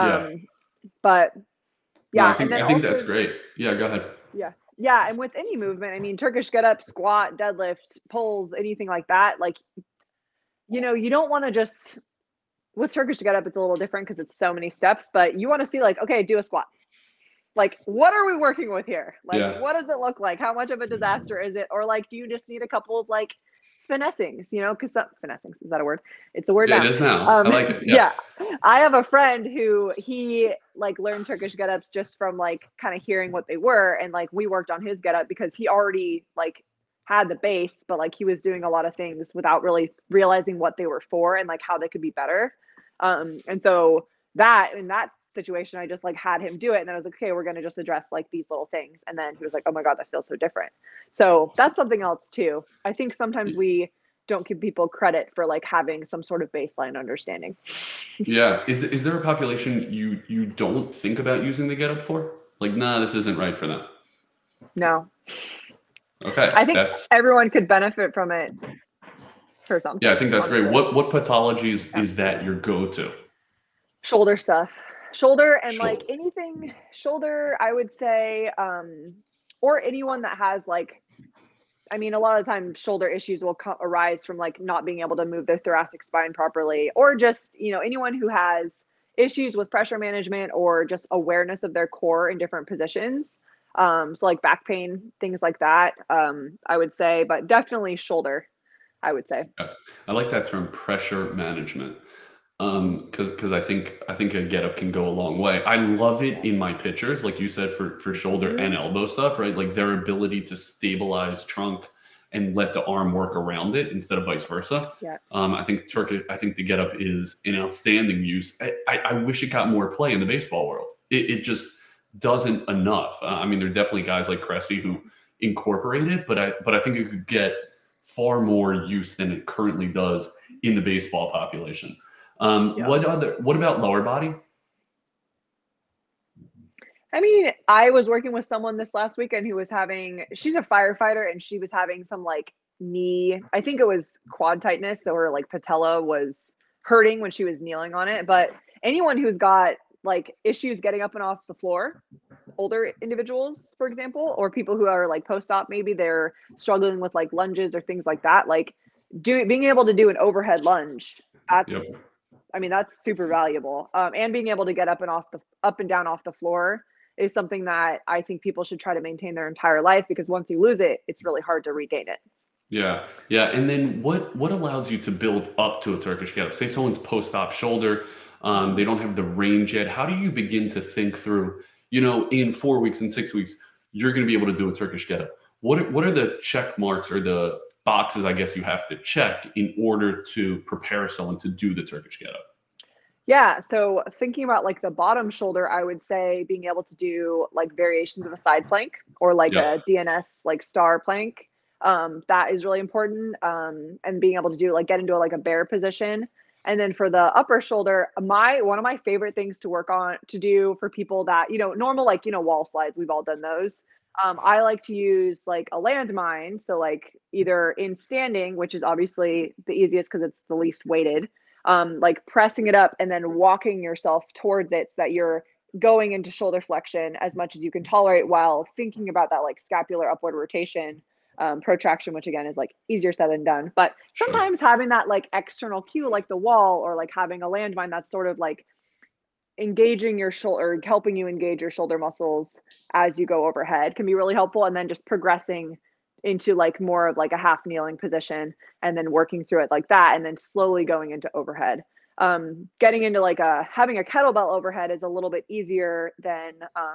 But yeah, I think that's great. Yeah, go ahead. Yeah, and with any movement, I mean, Turkish get up, squat, deadlift, pulls, anything like that, like you don't want to just, with Turkish get up, it's a little different because it's so many steps, but you want to see like, okay, do a squat. Like, what are we working with here? Like, what does it look like? How much of a disaster is it? Or like, do you just need a couple of like finessings, because finessings, is that a word? It's a word now. It is now. I like it. Yeah. I have a friend who he like learned Turkish get ups just from like kind of hearing what they were. And like, we worked on his get up because he already like had the base, but like he was doing a lot of things without really realizing what they were for and like how they could be better. And so that in that situation, I just like had him do it, and then I was like, okay, we're going to just address like these little things. And then he was like, oh my God, that feels so different. So that's something else too. I think sometimes we don't give people credit for like having some sort of baseline understanding. Yeah. Is there a population you don't think about using the get up for? Like, nah, this isn't right for them. No. Okay. I think everyone could benefit from it for something. Yeah, I think that's great. What pathologies is that your go-to? Shoulder stuff. Shoulder and like anything shoulder, I would say, or anyone that has like, I mean, a lot of the time shoulder issues will arise from like not being able to move their thoracic spine properly, or just, anyone who has issues with pressure management or just awareness of their core in different positions. So like back pain, things like that, I would say, but definitely shoulder, I would say. I like that term, pressure management. Because I think a getup can go a long way. I love it in my pitchers, like you said, for shoulder Mhm. and elbow stuff, right? Like their ability to stabilize trunk and let the arm work around it instead of vice versa. Yeah. I think the getup is an outstanding use. I wish it got more play in the baseball world. It just doesn't enough. I mean, there are definitely guys like Cressy who incorporate it, but I think it could get far more use than it currently does in the baseball population. Yeah. What about lower body? I mean, I was working with someone this last weekend who was having she's a firefighter and she was having some like knee, I think it was quad tightness, so her like patella was hurting when she was kneeling on it. But anyone who's got like issues getting up and off the floor, older individuals, for example, or people who are like post-op, maybe they're struggling with like lunges or things like that, like being able to do an overhead lunge, Yep. that's I mean, that's super valuable. And being able to get up and down off the floor is something that I think people should try to maintain their entire life because once you lose it, it's really hard to regain it. Yeah, yeah. And then what allows you to build up to a Turkish getup? Say someone's post-op shoulder, they Mhm. don't have the range yet. How do you begin to think through, in 4 weeks and 6 weeks, you're going to be able to do a Turkish getup? What are the check marks or the boxes, I guess, you have to check in order to prepare someone to do the Turkish getup? Yeah, so thinking about like the bottom shoulder, I would say being able to do like variations of a side plank or like Yep. a DNS like star plank. That is really important. And being able to do like get into like a bear position. And then for the upper shoulder, my one of my favorite things to work on to do for people that, normal like, wall slides, we've all done those. I like to use like a landmine. So like either in standing, which is obviously the easiest because it's the least weighted, like pressing it up and then walking yourself towards it so that you're going into shoulder flexion as much as you can tolerate while thinking about that like scapular upward rotation, protraction, which again is like easier said than done. But Sure. sometimes having that like external cue, like the wall or like having a landmine that's sort of like engaging your shoulder, helping you engage your shoulder muscles as you go overhead can be really helpful. And then just progressing into like more of like a half kneeling position and then working through it like that and then slowly going into overhead. Getting into like having a kettlebell overhead is a little bit easier than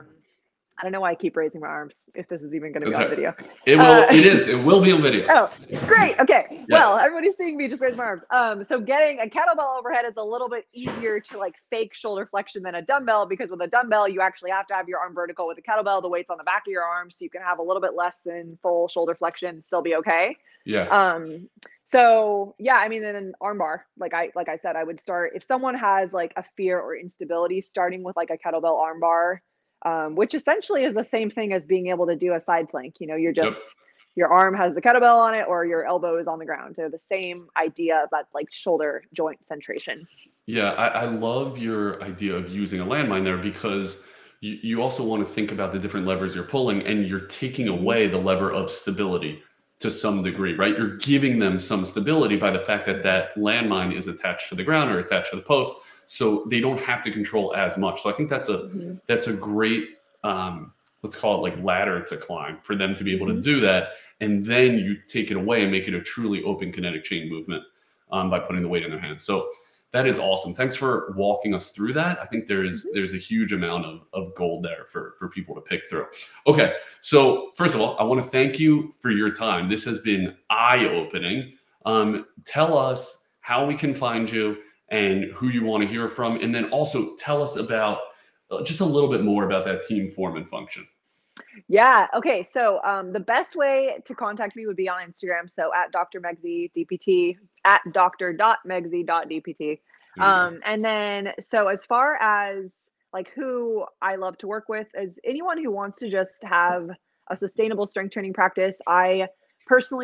I don't know why I keep raising my arms if this is even going to be That's on right. video. It will. Uh, It is. It will be on video. Oh, great. Okay. Yeah. Well, everybody's seeing me just raise my arms. So getting a kettlebell overhead is a little bit easier to like fake shoulder flexion than a dumbbell because with a dumbbell, you actually have to have your arm vertical. With a kettlebell, the weight's on the back of your arm, so you can have a little bit less than full shoulder flexion and still be okay. Yeah. Um, so yeah, I mean, then an armbar, like I said, I would start if someone has like a fear or instability, starting with like a kettlebell armbar, which essentially is the same thing as being able to do a side plank. You're Yep. just your arm has the kettlebell on it or your elbow is on the ground. They're the same idea of that like shoulder joint centration. Yeah, I love your idea of using a landmine there because you also want to think about the different levers you're pulling and you're taking Mhm. away the lever of stability to some degree, right? You're giving them some stability by the fact that that landmine is attached to the ground or attached to the post, so they don't have to control as much. So I think Mhm. that's a great let's call it like ladder to climb for them to be able to Mhm. do that, and then you take it away and make it a truly open kinetic chain movement by putting the weight in their hands. So that is awesome. Thanks for walking us through that. I think Mhm. there's a huge amount of gold there for people to pick through. Okay, so first of all, I want to thank you for your time. This has been eye-opening. Tell us how we can find you and who you want to hear from, and then also tell us about just a little bit more about that team foreman function. Yeah. Okay. So the best way to contact me would be on Instagram. So at Dr. Megsy DPT, at dr.megsy.dpt. There you go. And then, so as far as like who I love to work with is anyone who wants to just have a sustainable strength training practice. Personally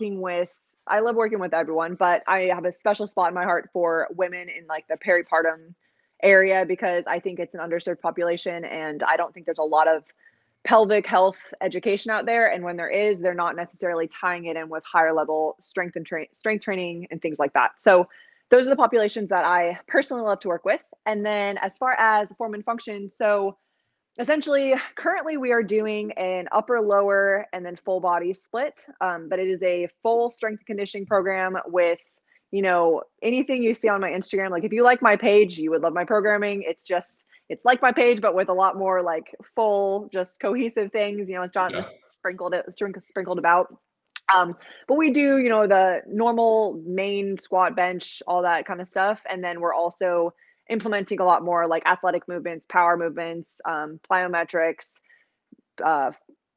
I love working with everyone, but I have a special spot in my heart for women in like the peripartum area because I think it's an underserved population and I don't think there's a lot of pelvic health education out there, and when there is, they're not necessarily tying it in with higher level strength training and things like that. So those are the populations that I personally love to work with. And then as far as form and function, so essentially currently we are doing an upper lower and then full body split, but it is a full strength and conditioning program with anything you see on my Instagram, like if you like my page, you would love my programming. It's like my page, but with a lot more like full, just cohesive things. It's not Yeah. just sprinkled about. But we do, the normal main squat, bench, all that kind of stuff. And then we're also implementing a lot more like athletic movements, power movements, plyometrics, uh,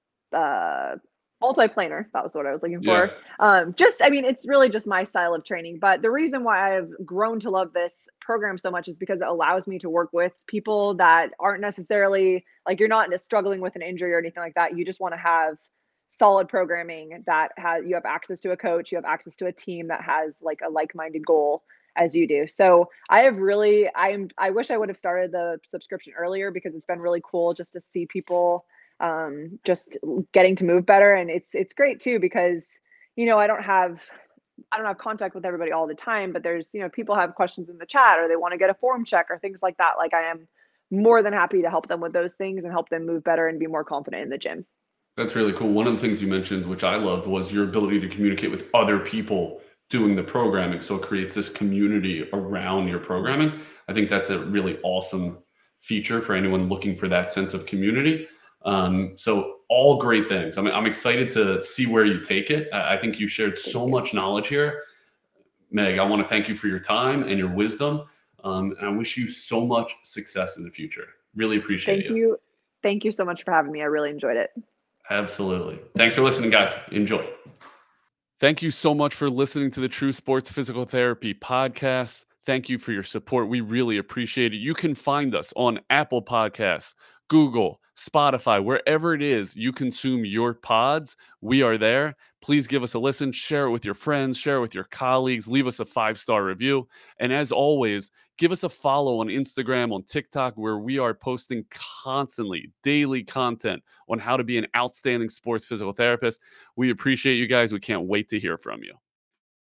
multiplanar. That was what I was looking Yeah. for. It's really just my style of training. But the reason why I've grown to love this program so much is because it allows me to work with people that aren't necessarily like, you're not struggling with an injury or anything like that. You just want to have solid programming that you have access to a coach, you have access to a team that has like a like-minded goal as you do. So I wish I would have started the subscription earlier, because it's been really cool just to see people just getting to move better. And it's great too, because I don't have contact with everybody all the time, but there's people have questions in the chat, or they want to get a form check or things like that. Like, I am more than happy to help them with those things and help them move better and be more confident in the gym. That's really cool. One of the things you mentioned, which I loved, was your ability to communicate with other people doing the programming. So it creates this community around your programming. I think that's a really awesome feature for anyone looking for that sense of community. So all great things. I'm excited to see where you take it. I think you shared so much knowledge here. Meg, I want to thank you for your time and your wisdom. And I wish you so much success in the future. Really appreciate Thank you. Thank you so much for having me. I really enjoyed it. Absolutely. Thanks for listening, guys. Enjoy. Thank you so much for listening to the True Sports Physical Therapy podcast. Thank you for your support. We really appreciate it. You can find us on Apple Podcasts, Google, Spotify, wherever it is you consume your pods. We are there. Please give us a listen, share it with your friends, share it with your colleagues, leave us a 5-star review. And as always, give us a follow on Instagram, on TikTok, where we are posting constantly daily content on how to be an outstanding sports physical therapist. We appreciate you guys. We can't wait to hear from you.